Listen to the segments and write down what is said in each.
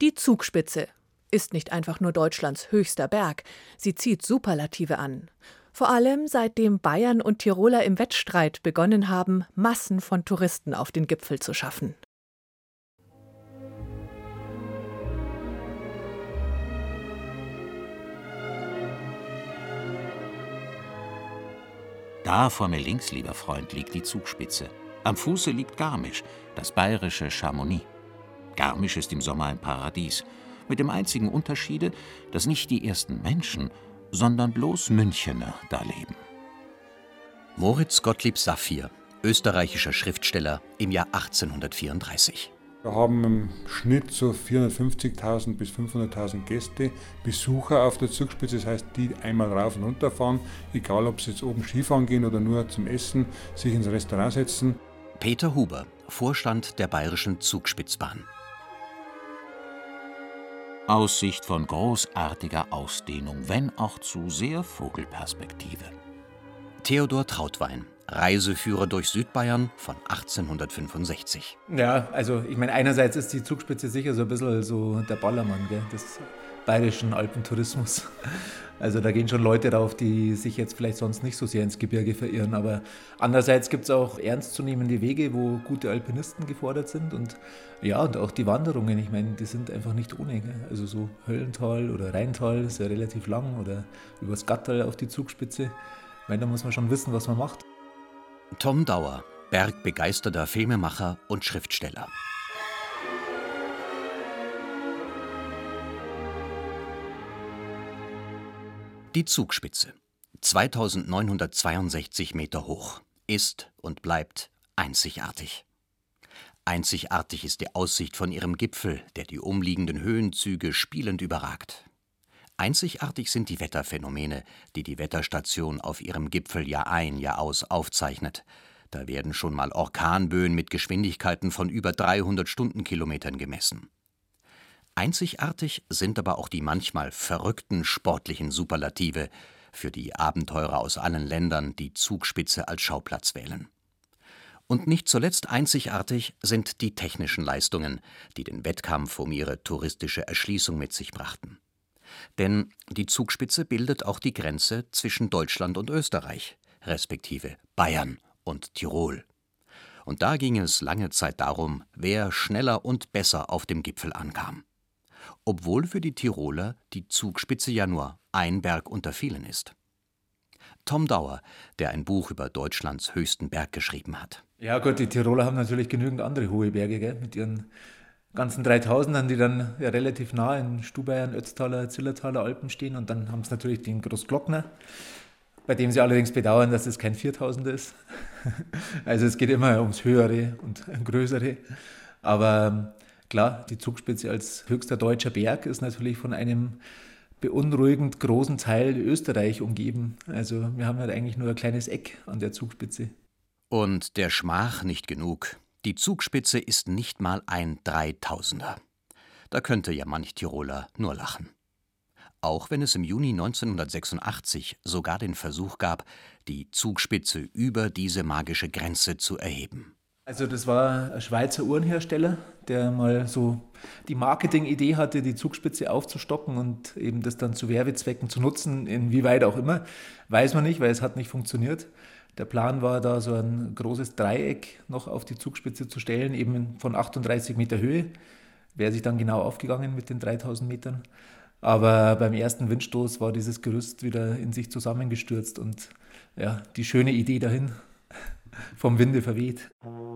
Die Zugspitze ist nicht einfach nur Deutschlands höchster Berg, sie zieht Superlative an. Vor allem seitdem Bayern und Tiroler im Wettstreit begonnen haben, Massen von Touristen auf den Gipfel zu schaffen. Da vor mir links, lieber Freund, liegt die Zugspitze. Am Fuße liegt Garmisch, das bayerische Chamonix. Garmisch ist im Sommer ein Paradies, mit dem einzigen Unterschiede, dass nicht die ersten Menschen, sondern bloß Münchener da leben. Moritz Gottlieb Saphir, österreichischer Schriftsteller im Jahr 1834. Wir haben im Schnitt so 450.000 bis 500.000 Gäste, Besucher auf der Zugspitze, das heißt, die einmal rauf und runter fahren, egal ob sie jetzt oben Skifahren gehen oder nur zum Essen, sich ins Restaurant setzen. Peter Huber, Vorstand der Bayerischen Zugspitzbahn. Aussicht von großartiger Ausdehnung, wenn auch zu sehr Vogelperspektive. Theodor Trautwein, Reiseführer durch Südbayern von 1865. Ja, also ich meine, einerseits ist die Zugspitze sicher so ein bisschen so der Ballermann, gell, des bayerischen Alpentourismus. Also da gehen schon Leute rauf, die sich jetzt vielleicht sonst nicht so sehr ins Gebirge verirren. Aber andererseits gibt es auch ernstzunehmende Wege, wo gute Alpinisten gefordert sind. Und ja, und auch die Wanderungen, ich meine, die sind einfach nicht ohne. Gell? Also so Höllental oder Rheintal ist ja relativ lang oder übers Gatterl auf die Zugspitze. Ich meine, da muss man schon wissen, was man macht. Tom Dauer, bergbegeisterter Filmemacher und Schriftsteller. Die Zugspitze, 2962 Meter hoch, ist und bleibt einzigartig. Einzigartig ist die Aussicht von ihrem Gipfel, der die umliegenden Höhenzüge spielend überragt. Einzigartig sind die Wetterphänomene, die die Wetterstation auf ihrem Gipfel Jahr ein, Jahr aus aufzeichnet. Da werden schon mal Orkanböen mit Geschwindigkeiten von über 300 Stundenkilometern gemessen. Einzigartig sind aber auch die manchmal verrückten sportlichen Superlative, für die Abenteurer aus allen Ländern die Zugspitze als Schauplatz wählen. Und nicht zuletzt einzigartig sind die technischen Leistungen, die den Wettkampf um ihre touristische Erschließung mit sich brachten. Denn die Zugspitze bildet auch die Grenze zwischen Deutschland und Österreich, respektive Bayern und Tirol. Und da ging es lange Zeit darum, wer schneller und besser auf dem Gipfel ankam. Obwohl für die Tiroler die Zugspitze ja nur ein Berg unter vielen ist. Tom Dauer, der ein Buch über Deutschlands höchsten Berg geschrieben hat. Ja gut, die Tiroler haben natürlich genügend andere hohe Berge, gell, mit ihren ganzen 3000ern, die dann ja relativ nah in Stubaiern, Ötztaler, Zillertaler Alpen stehen. Und dann haben sie natürlich den Großglockner, bei dem sie allerdings bedauern, dass es kein 4000er ist. Also es geht immer ums Höhere und Größere. Aber klar, die Zugspitze als höchster deutscher Berg ist natürlich von einem beunruhigend großen Teil Österreich umgeben. Also wir haben halt eigentlich nur ein kleines Eck an der Zugspitze. Und der Schmach nicht genug. Die Zugspitze ist nicht mal ein 3000er. Da könnte ja manch Tiroler nur lachen. Auch wenn es im Juni 1986 sogar den Versuch gab, die Zugspitze über diese magische Grenze zu erheben. Also das war ein Schweizer Uhrenhersteller, der mal so die Marketingidee hatte, die Zugspitze aufzustocken und eben das dann zu Werbezwecken zu nutzen, inwieweit auch immer, weiß man nicht, weil es hat nicht funktioniert. Der Plan war da so ein großes Dreieck noch auf die Zugspitze zu stellen, eben von 38 Meter Höhe, wäre sich dann genau aufgegangen mit den 3000 Metern. Aber beim ersten Windstoß war dieses Gerüst wieder in sich zusammengestürzt und ja, die schöne Idee dahin vom Winde verweht.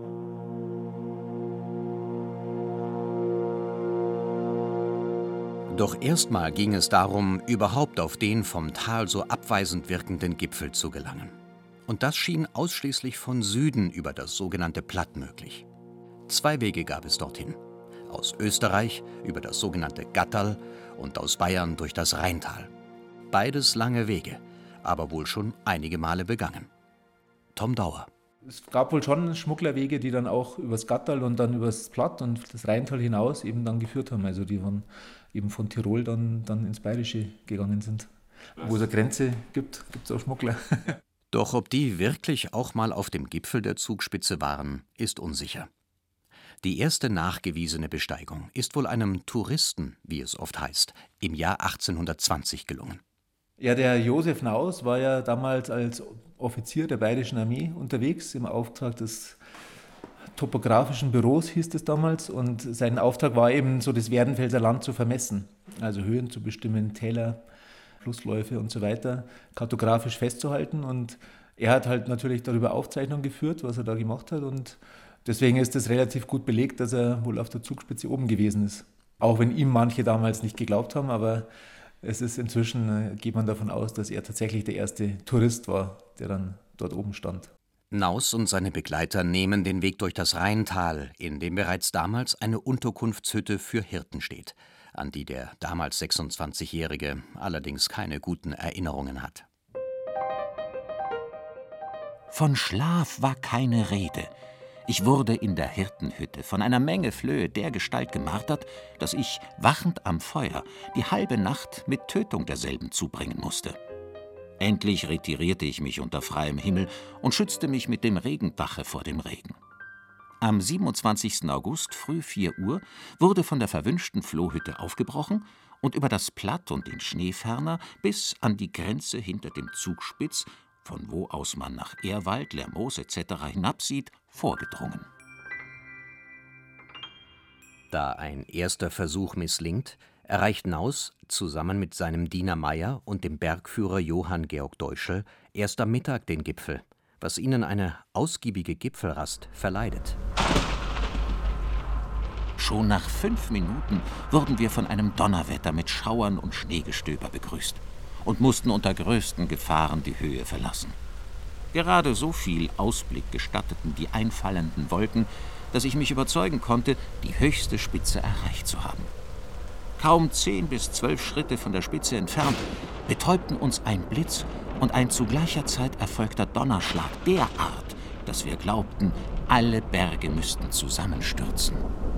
Doch erstmal ging es darum, überhaupt auf den vom Tal so abweisend wirkenden Gipfel zu gelangen. Und das schien ausschließlich von Süden über das sogenannte Platt möglich. 2 Wege gab es dorthin. Aus Österreich über das sogenannte Gatterl und aus Bayern durch das Rheintal. Beides lange Wege, aber wohl schon einige Male begangen. Tom Dauer. Es gab wohl schon Schmugglerwege, die dann auch übers Gatterl und dann übers Platt und das Rheintal hinaus eben dann geführt haben. Also die eben von Tirol dann ins Bayerische gegangen sind. Wo es eine Grenze gibt, gibt es auch Schmuggler. Doch ob die wirklich auch mal auf dem Gipfel der Zugspitze waren, ist unsicher. Die erste nachgewiesene Besteigung ist wohl einem Touristen, wie es oft heißt, im Jahr 1820 gelungen. Ja, der Josef Naus war ja damals als Offizier der Bayerischen Armee unterwegs, im Auftrag des Topografischen Büros hieß es damals. Und sein Auftrag war eben, so das Werdenfelser Land zu vermessen, also Höhen zu bestimmen, Täler, Flussläufe und so weiter, kartografisch festzuhalten. Und er hat halt natürlich darüber Aufzeichnungen geführt, was er da gemacht hat. Und deswegen ist es relativ gut belegt, dass er wohl auf der Zugspitze oben gewesen ist. Auch wenn ihm manche damals nicht geglaubt haben, aber es ist inzwischen, geht man davon aus, dass er tatsächlich der erste Tourist war, der dann dort oben stand. Naus und seine Begleiter nehmen den Weg durch das Rheintal, in dem bereits damals eine Unterkunftshütte für Hirten steht, an die der damals 26-Jährige allerdings keine guten Erinnerungen hat. Von Schlaf war keine Rede. Ich wurde in der Hirtenhütte von einer Menge Flöhe dergestalt gemartert, dass ich, wachend am Feuer, die halbe Nacht mit Tötung derselben zubringen musste. Endlich retirierte ich mich unter freiem Himmel und schützte mich mit dem Regendache vor dem Regen. Am 27. August früh 4 Uhr wurde von der verwünschten Flohhütte aufgebrochen und über das Platt und den Schneeferner bis an die Grenze hinter dem Zugspitz, von wo aus man nach Ehrwald, Lermoos etc. hinabsieht, vorgedrungen. Da ein erster Versuch misslingt, erreicht Naus zusammen mit seinem Diener Meyer und dem Bergführer Johann Georg Deuschel erst am Mittag den Gipfel, was ihnen eine ausgiebige Gipfelrast verleidet. Schon nach 5 Minuten wurden wir von einem Donnerwetter mit Schauern und Schneegestöber begrüßt und mussten unter größten Gefahren die Höhe verlassen. Gerade so viel Ausblick gestatteten die einfallenden Wolken, dass ich mich überzeugen konnte, die höchste Spitze erreicht zu haben. Kaum 10 bis 12 Schritte von der Spitze entfernt betäubten uns ein Blitz und ein zu gleicher Zeit erfolgter Donnerschlag derart, dass wir glaubten, alle Berge müssten zusammenstürzen.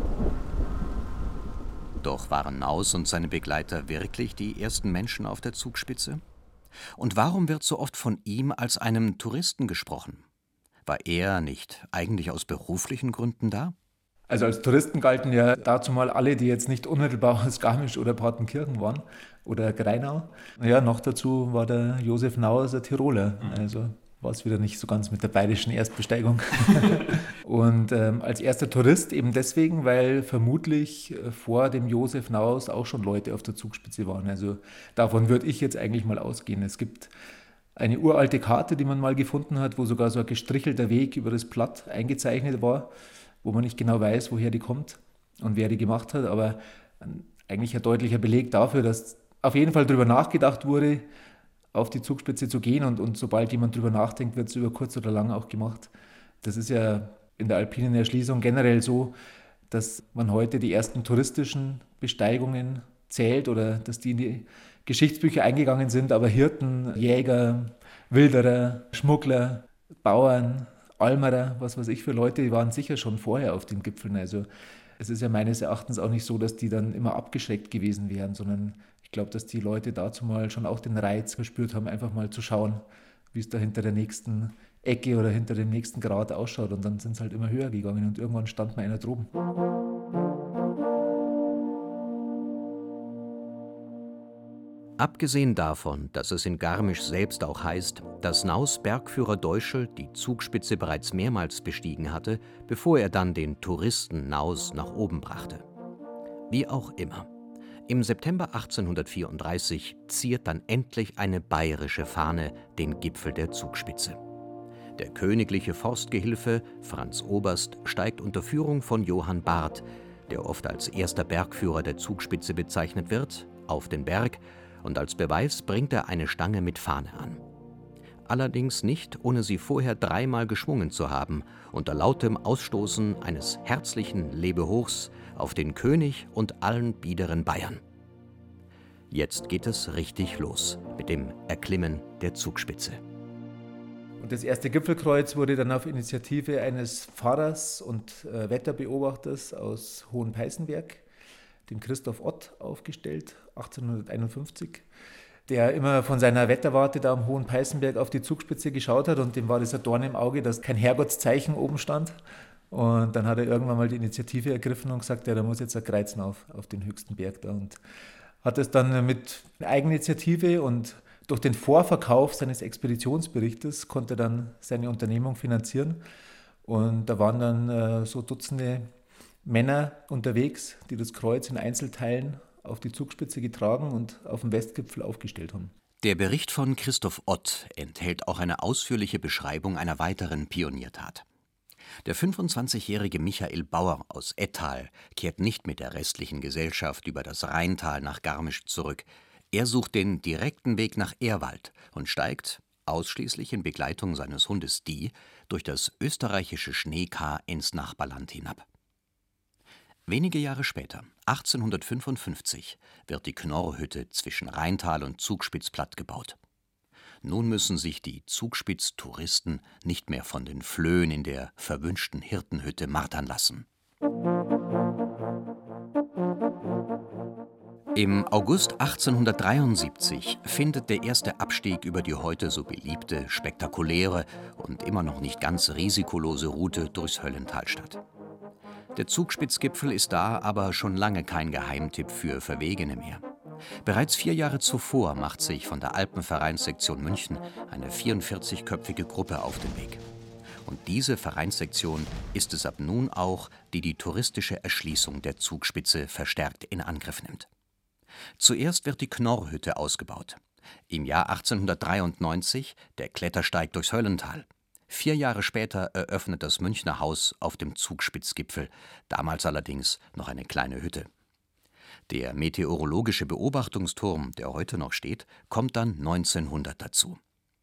Doch waren Naus und seine Begleiter wirklich die ersten Menschen auf der Zugspitze? Und warum wird so oft von ihm als einem Touristen gesprochen? War er nicht eigentlich aus beruflichen Gründen da? Also als Touristen galten ja dazu mal alle, die jetzt nicht unmittelbar aus Garmisch oder Partenkirchen waren oder Greinau. Ja, noch dazu war der Josef Naus ein Tiroler, also war es wieder nicht so ganz mit der bayerischen Erstbesteigung. Und als erster Tourist eben deswegen, weil vermutlich vor dem Josef Naus auch schon Leute auf der Zugspitze waren. Also davon würde ich jetzt eigentlich mal ausgehen. Es gibt eine uralte Karte, die man mal gefunden hat, wo sogar so ein gestrichelter Weg über das Platt eingezeichnet war, wo man nicht genau weiß, woher die kommt und wer die gemacht hat, aber eigentlich ein deutlicher Beleg dafür, dass auf jeden Fall darüber nachgedacht wurde, auf die Zugspitze zu gehen und sobald jemand darüber nachdenkt, wird es über kurz oder lang auch gemacht. Das ist ja in der alpinen Erschließung generell so, dass man heute die ersten touristischen Besteigungen zählt oder dass die in die Geschichtsbücher eingegangen sind, aber Hirten, Jäger, Wilderer, Schmuggler, Bauern, Almerer, was weiß ich für Leute, die waren sicher schon vorher auf den Gipfeln. Also es ist ja meines Erachtens auch nicht so, dass die dann immer abgeschreckt gewesen wären, sondern ich glaube, dass die Leute dazu mal schon auch den Reiz gespürt haben, einfach mal zu schauen, wie es da hinter der nächsten Ecke oder hinter dem nächsten Grat ausschaut. Und dann sind es halt immer höher gegangen und irgendwann stand mal einer droben. Abgesehen davon, dass es in Garmisch selbst auch heißt, dass Naus Bergführer Deuschel die Zugspitze bereits mehrmals bestiegen hatte, bevor er dann den Touristen Naus nach oben brachte. Wie auch immer. Im September 1834 ziert dann endlich eine bayerische Fahne den Gipfel der Zugspitze. Der königliche Forstgehilfe Franz Oberst steigt unter Führung von Johann Barth, der oft als erster Bergführer der Zugspitze bezeichnet wird, auf den Berg, und als Beweis bringt er eine Stange mit Fahne an. Allerdings nicht, ohne sie vorher 3-mal geschwungen zu haben, unter lautem Ausstoßen eines herzlichen Lebehochs auf den König und allen biederen Bayern. Jetzt geht es richtig los mit dem Erklimmen der Zugspitze. Und das erste Gipfelkreuz wurde dann auf Initiative eines Pfarrers und Wetterbeobachters aus Hohenpeißenberg, dem Christoph Ott, aufgestellt, 1851, der immer von seiner Wetterwarte da am Hohenpeißenberg auf die Zugspitze geschaut hat und dem war das ein Dorn im Auge, dass kein Herrgottszeichen oben stand. Und dann hat er irgendwann mal die Initiative ergriffen und gesagt, ja, da muss jetzt ein Kreuzen auf den höchsten Berg da. Und hat es dann mit Eigeninitiative und durch den Vorverkauf seines Expeditionsberichtes konnte er dann seine Unternehmung finanzieren. Und da waren dann so Dutzende Männer unterwegs, die das Kreuz in Einzelteilen auf die Zugspitze getragen und auf dem Westgipfel aufgestellt haben. Der Bericht von Christoph Ott enthält auch eine ausführliche Beschreibung einer weiteren Pioniertat. Der 25-jährige Michael Bauer aus Ettal kehrt nicht mit der restlichen Gesellschaft über das Rheintal nach Garmisch zurück. Er sucht den direkten Weg nach Ehrwald und steigt, ausschließlich in Begleitung seines Hundes Die, durch das österreichische Schneekar ins Nachbarland hinab. Wenige Jahre später, 1855, wird die Knorrhütte zwischen Rheintal und Zugspitz plattgebaut. Nun müssen sich die Zugspitz-Touristen nicht mehr von den Flöhen in der verwünschten Hirtenhütte martern lassen. Im August 1873 findet der erste Abstieg über die heute so beliebte, spektakuläre und immer noch nicht ganz risikolose Route durchs Höllental statt. Der Zugspitzgipfel ist da aber schon lange kein Geheimtipp für Verwegene mehr. Bereits 4 Jahre zuvor macht sich von der Alpenvereinssektion München eine 44-köpfige Gruppe auf den Weg. Und diese Vereinssektion ist es ab nun auch, die die touristische Erschließung der Zugspitze verstärkt in Angriff nimmt. Zuerst wird die Knorrhütte ausgebaut. Im Jahr 1893 der Klettersteig durchs Höllental. 4 Jahre später eröffnet das Münchner Haus auf dem Zugspitzgipfel, damals allerdings noch eine kleine Hütte. Der meteorologische Beobachtungsturm, der heute noch steht, kommt dann 1900 dazu.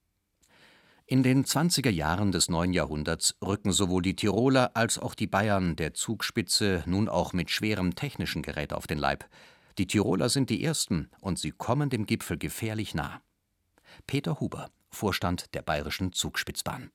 In den 20er Jahren des neuen Jahrhunderts rücken sowohl die Tiroler als auch die Bayern der Zugspitze nun auch mit schwerem technischen Gerät auf den Leib. Die Tiroler sind die Ersten und sie kommen dem Gipfel gefährlich nah. Peter Huber, Vorstand der Bayerischen Zugspitzbahn.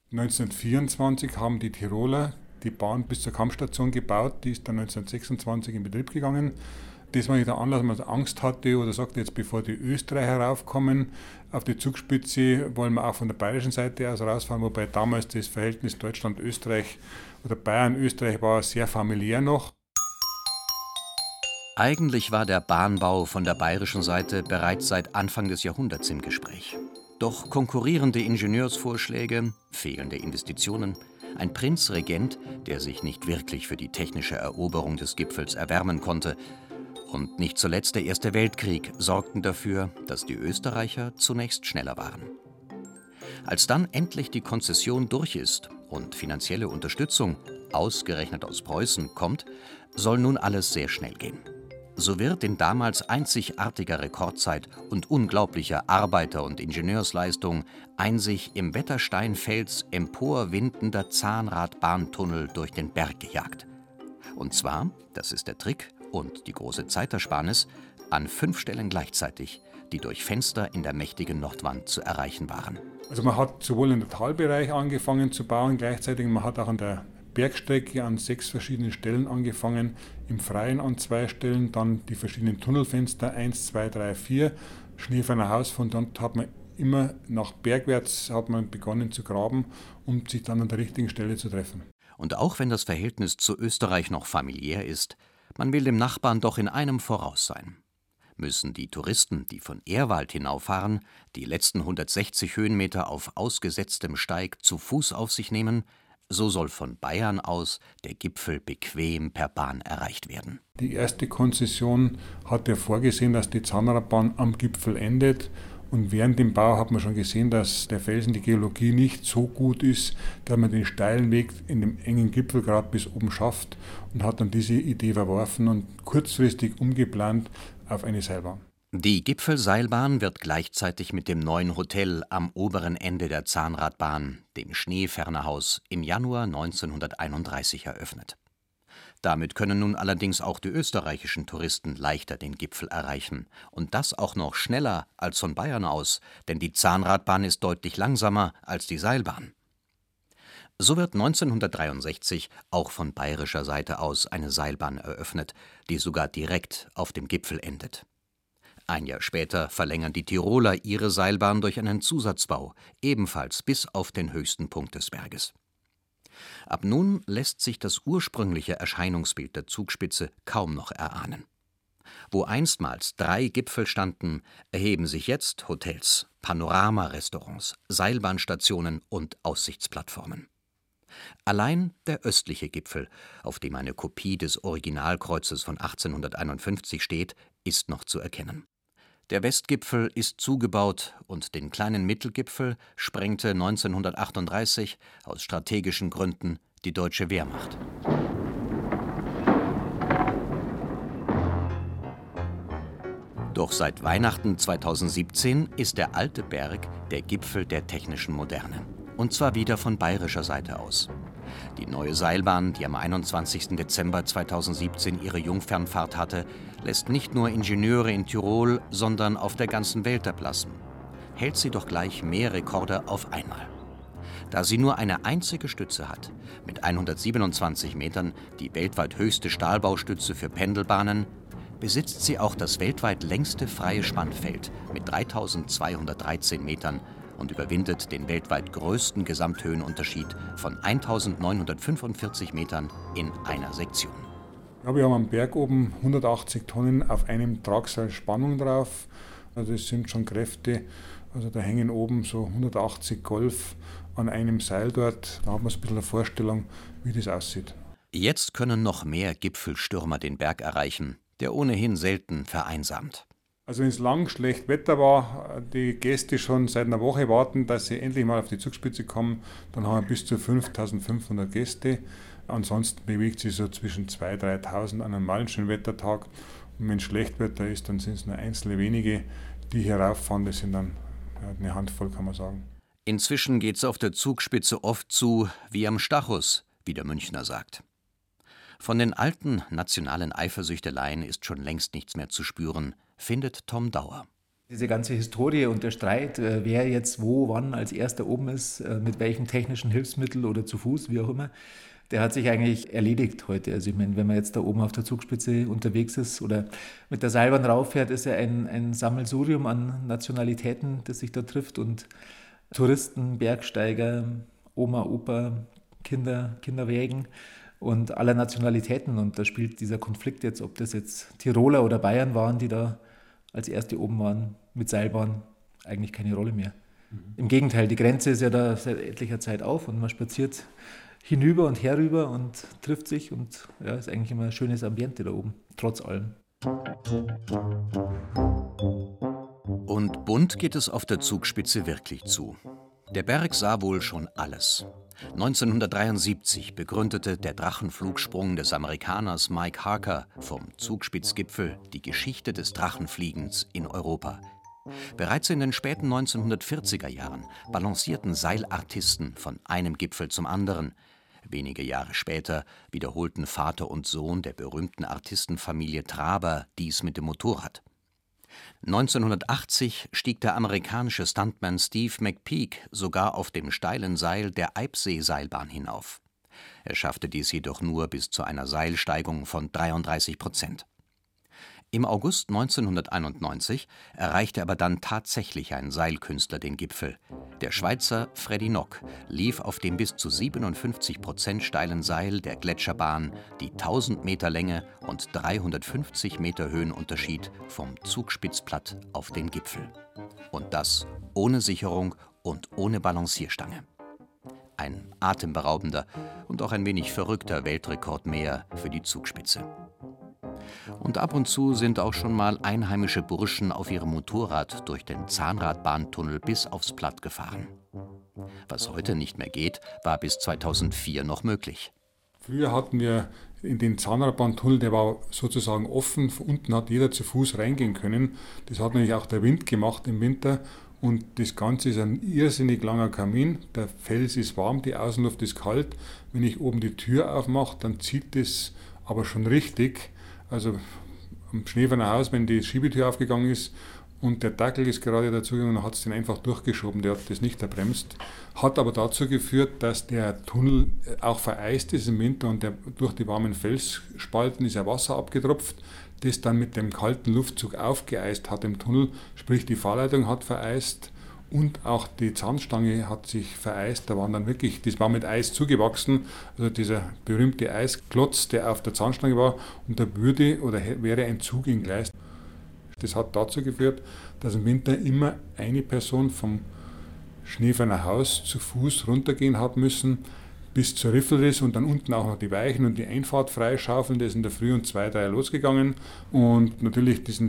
1924 haben die Tiroler die Bahn bis zur Kampfstation gebaut, die ist dann 1926 in Betrieb gegangen. Das war nicht der Anlass, dass man Angst hatte oder sagte, jetzt bevor die Österreicher raufkommen, auf die Zugspitze wollen wir auch von der bayerischen Seite aus rausfahren, wobei damals das Verhältnis Deutschland-Österreich oder Bayern-Österreich war sehr familiär noch. Eigentlich war der Bahnbau von der bayerischen Seite bereits seit Anfang des Jahrhunderts im Gespräch. Doch konkurrierende Ingenieursvorschläge, fehlende Investitionen, ein Prinzregent, der sich nicht wirklich für die technische Eroberung des Gipfels erwärmen konnte, und nicht zuletzt der Erste Weltkrieg sorgten dafür, dass die Österreicher zunächst schneller waren. Als dann endlich die Konzession durch ist und finanzielle Unterstützung, ausgerechnet aus Preußen, kommt, soll nun alles sehr schnell gehen. So wird in damals einzigartiger Rekordzeit und unglaublicher Arbeiter- und Ingenieursleistung ein sich im Wettersteinfels emporwindender Zahnradbahntunnel durch den Berg gejagt. Und zwar, das ist der Trick und die große Zeitersparnis, an 5 Stellen gleichzeitig, die durch Fenster in der mächtigen Nordwand zu erreichen waren. Also man hat sowohl in der Talbereich angefangen zu bauen, gleichzeitig man hat auch an der Bergstrecke an 6 verschiedenen Stellen angefangen, im Freien an 2 Stellen, dann die verschiedenen Tunnelfenster 1, 2, 3, 4, Schneeferner Haus, von dort hat man immer nach bergwärts hat man begonnen zu graben, um sich dann an der richtigen Stelle zu treffen. Und auch wenn das Verhältnis zu Österreich noch familiär ist, man will dem Nachbarn doch in einem voraus sein. Müssen die Touristen, die von Ehrwald hinauffahren, die letzten 160 Höhenmeter auf ausgesetztem Steig zu Fuß auf sich nehmen, so soll von Bayern aus der Gipfel bequem per Bahn erreicht werden. Die erste Konzession hat ja vorgesehen, dass die Zahnradbahn am Gipfel endet. Und während dem Bau hat man schon gesehen, dass der Felsen, die Geologie nicht so gut ist, dass man den steilen Weg in dem engen Gipfel gerade bis oben schafft und hat dann diese Idee verworfen und kurzfristig umgeplant auf eine Seilbahn. Die Gipfelseilbahn wird gleichzeitig mit dem neuen Hotel am oberen Ende der Zahnradbahn, dem Schneefernerhaus, im Januar 1931 eröffnet. Damit können nun allerdings auch die österreichischen Touristen leichter den Gipfel erreichen. Und das auch noch schneller als von Bayern aus, denn die Zahnradbahn ist deutlich langsamer als die Seilbahn. So wird 1963 auch von bayerischer Seite aus eine Seilbahn eröffnet, die sogar direkt auf dem Gipfel endet. Ein Jahr später verlängern die Tiroler ihre Seilbahn durch einen Zusatzbau, ebenfalls bis auf den höchsten Punkt des Berges. Ab nun lässt sich das ursprüngliche Erscheinungsbild der Zugspitze kaum noch erahnen. Wo einstmals 3 Gipfel standen, erheben sich jetzt Hotels, Panoramarestaurants, Seilbahnstationen und Aussichtsplattformen. Allein der östliche Gipfel, auf dem eine Kopie des Originalkreuzes von 1851 steht, ist noch zu erkennen. Der Westgipfel ist zugebaut und den kleinen Mittelgipfel sprengte 1938 aus strategischen Gründen die deutsche Wehrmacht. Doch seit Weihnachten 2017 ist der alte Berg der Gipfel der technischen Moderne. Und zwar wieder von bayerischer Seite aus. Die neue Seilbahn, die am 21. Dezember 2017 ihre Jungfernfahrt hatte, lässt nicht nur Ingenieure in Tirol, sondern auf der ganzen Welt erblassen. Hält sie doch gleich mehr Rekorde auf einmal. Da sie nur eine einzige Stütze hat, mit 127 Metern die weltweit höchste Stahlbaustütze für Pendelbahnen, besitzt sie auch das weltweit längste freie Spannfeld mit 3213 Metern und überwindet den weltweit größten Gesamthöhenunterschied von 1945 Metern in einer Sektion. Ja, wir haben am Berg oben 180 Tonnen auf einem Tragseil Spannung drauf. Also das sind schon Kräfte. Also da hängen oben so 180 Golf an einem Seil dort. Da hat man so ein bisschen eine Vorstellung, wie das aussieht. Jetzt können noch mehr Gipfelstürmer den Berg erreichen, der ohnehin selten vereinsamt. Also wenn es lang schlecht Wetter war, die Gäste schon seit einer Woche warten, dass sie endlich mal auf die Zugspitze kommen, dann haben wir bis zu 5.500 Gäste. Ansonsten bewegt sich so zwischen 2.000 und 3.000 an einem normalen schönen Wettertag. Und wenn Schlechtwetter ist, dann sind es nur einzelne wenige, die hier rauffahren. Das sind dann eine Handvoll, kann man sagen. Inzwischen geht es auf der Zugspitze oft zu wie am Stachus, wie der Münchner sagt. Von den alten nationalen Eifersüchteleien ist schon längst nichts mehr zu spüren, findet Tom Dauer. Diese ganze Historie und der Streit, wer jetzt wo, wann als erster oben ist, mit welchem technischen Hilfsmittel oder zu Fuß, wie auch immer, der hat sich eigentlich erledigt heute. Also ich meine, wenn man jetzt da oben auf der Zugspitze unterwegs ist oder mit der Seilbahn rauffährt, ist ja ein Sammelsurium an Nationalitäten, das sich da trifft und Touristen, Bergsteiger, Oma, Opa, Kinder, Kinderwägen und aller Nationalitäten. Und da spielt dieser Konflikt jetzt, ob das jetzt Tiroler oder Bayern waren, die da als Erste oben waren mit Seilbahn, eigentlich keine Rolle mehr. Im Gegenteil, die Grenze ist ja da seit etlicher Zeit auf und man spaziert hinüber und herüber und trifft sich und ja, ist eigentlich immer ein schönes Ambiente da oben, trotz allem. Und bunt geht es auf der Zugspitze wirklich zu. Der Berg sah wohl schon alles. 1973 begründete der Drachenflugsprung des Amerikaners Mike Harker vom Zugspitzgipfel die Geschichte des Drachenfliegens in Europa. Bereits in den späten 1940er Jahren balancierten Seilartisten von einem Gipfel zum anderen. Wenige Jahre später wiederholten Vater und Sohn der berühmten Artistenfamilie Traber dies mit dem Motorrad. 1980 stieg der amerikanische Stuntman Steve McPeak sogar auf dem steilen Seil der Eibsee-Seilbahn hinauf. Er schaffte dies jedoch nur bis zu einer Seilsteigung von 33%. Im August 1991 erreichte aber dann tatsächlich ein Seilkünstler den Gipfel. Der Schweizer Freddy Nock lief auf dem bis zu 57% steilen Seil der Gletscherbahn die 1000 Meter Länge und 350 Meter Höhenunterschied vom Zugspitzplatt auf den Gipfel. Und das ohne Sicherung und ohne Balancierstange. Ein atemberaubender und auch ein wenig verrückter Weltrekord mehr für die Zugspitze. Und ab und zu sind auch schon mal einheimische Burschen auf ihrem Motorrad durch den Zahnradbahntunnel bis aufs Platt gefahren. Was heute nicht mehr geht, war bis 2004 noch möglich. Früher hatten wir in den Zahnradbahntunnel, der war sozusagen offen, von unten hat jeder zu Fuß reingehen können. Das hat nämlich auch der Wind gemacht im Winter. Und das Ganze ist ein irrsinnig langer Kamin. Der Fels ist warm, die Außenluft ist kalt. Wenn ich oben die Tür aufmache, dann zieht es aber schon richtig. Also am Schneeferner Haus, wenn die Schiebetür aufgegangen ist und der Dackel ist gerade dazugegangen, dann hat es den einfach durchgeschoben, der hat das nicht erbremst. Hat aber dazu geführt, dass der Tunnel auch vereist ist im Winter und durch die warmen Felsspalten ist ja Wasser abgetropft, das dann mit dem kalten Luftzug aufgeeist hat im Tunnel, sprich die Fahrleitung hat vereist Und auch die Zahnstange hat sich vereist, das war mit Eis zugewachsen, also dieser berühmte Eisklotz, der auf der Zahnstange war, und da wäre ein Zug entgleist. Das hat dazu geführt, dass im Winter immer eine Person vom Schneeferner Haus zu Fuß runtergehen hat müssen, bis zur Riffelriss und dann unten auch noch die Weichen und die Einfahrt freischaufeln. Das ist in der Früh um 2, 3 losgegangen. Und natürlich diesen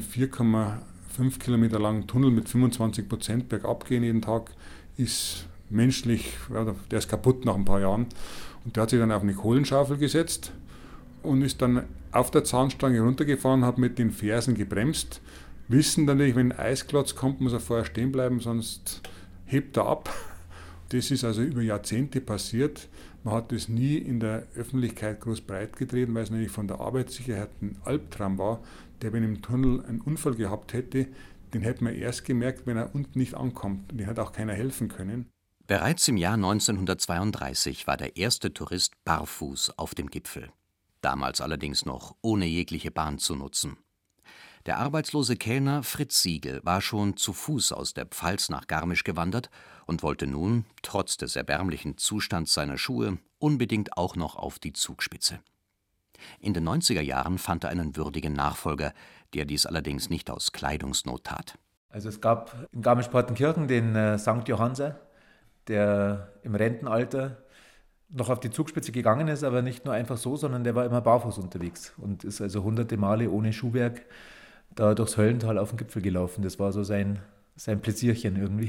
4,5 Kilometer langen Tunnel mit 25% bergab gehen jeden Tag ist menschlich, der ist kaputt nach ein paar Jahren. Und der hat sich dann auf eine Kohlenschaufel gesetzt und ist dann auf der Zahnstange runtergefahren, hat mit den Fersen gebremst. Wissen natürlich, wenn ein Eisklotz kommt, muss er vorher stehen bleiben, sonst hebt er ab. Das ist also über Jahrzehnte passiert. Man hat das nie in der Öffentlichkeit groß breit getreten, weil es nämlich von der Arbeitssicherheit ein Albtraum war, der, wenn im Tunnel einen Unfall gehabt hätte, den hätte man erst gemerkt, wenn er unten nicht ankommt. Den hat auch keiner helfen können. Bereits im Jahr 1932 war der erste Tourist barfuß auf dem Gipfel. Damals allerdings noch ohne jegliche Bahn zu nutzen. Der arbeitslose Kellner Fritz Siegel war schon zu Fuß aus der Pfalz nach Garmisch gewandert und wollte nun, trotz des erbärmlichen Zustands seiner Schuhe, unbedingt auch noch auf die Zugspitze. In den 90er Jahren fand er einen würdigen Nachfolger, der dies allerdings nicht aus Kleidungsnot tat. Also es gab in Garmisch-Partenkirchen den St. Johanser, der im Rentenalter noch auf die Zugspitze gegangen ist, aber nicht nur einfach so, sondern der war immer barfuß unterwegs und ist also hunderte Male ohne Schuhwerk da durchs Höllental auf den Gipfel gelaufen. Das war so sein Pläsierchen irgendwie.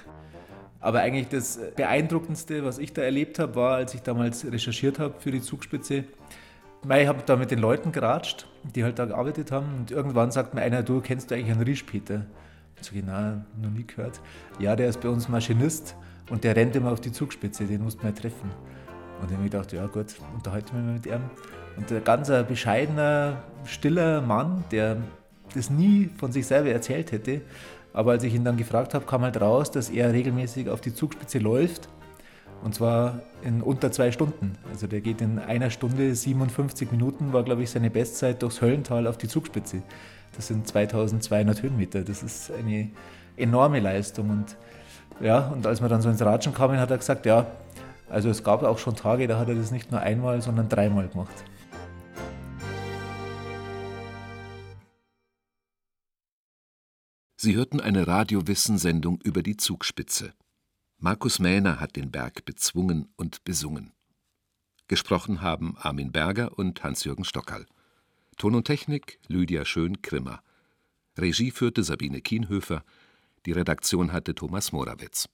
Aber eigentlich das Beeindruckendste, was ich da erlebt habe, war, als ich damals recherchiert habe für die Zugspitze. Ich habe da mit den Leuten geratscht, die halt da gearbeitet haben, und irgendwann sagt mir einer: Du, kennst du eigentlich einen Rieschpeter? Ich sage: Na, noch nie gehört. Ja, der ist bei uns Maschinist und der rennt immer auf die Zugspitze, den musst du mal treffen. Und dann habe ich gedacht, ja gut, unterhalte mich mal mit ihm. Und ein ganz bescheidener, stiller Mann, der das nie von sich selber erzählt hätte. Aber als ich ihn dann gefragt habe, kam halt raus, dass er regelmäßig auf die Zugspitze läuft. Und zwar in unter 2 Stunden. Also der geht in 1 Stunde 57 Minuten, war glaube ich seine Bestzeit durchs Höllental auf die Zugspitze. Das sind 2200 Höhenmeter. Das ist eine enorme Leistung. Und ja, und als wir dann so ins Ratschen kamen, hat er gesagt, ja, also es gab auch schon Tage, da hat er das nicht nur einmal, sondern 3-mal gemacht. Sie hörten eine Radio-Wissen-Sendung über die Zugspitze. Markus Mähner hat den Berg bezwungen und besungen. Gesprochen haben Armin Berger und Hans-Jürgen Stockerl. Ton und Technik Lydia Schön-Krimmer. Regie führte Sabine Kienhöfer. Die Redaktion hatte Thomas Morawetz.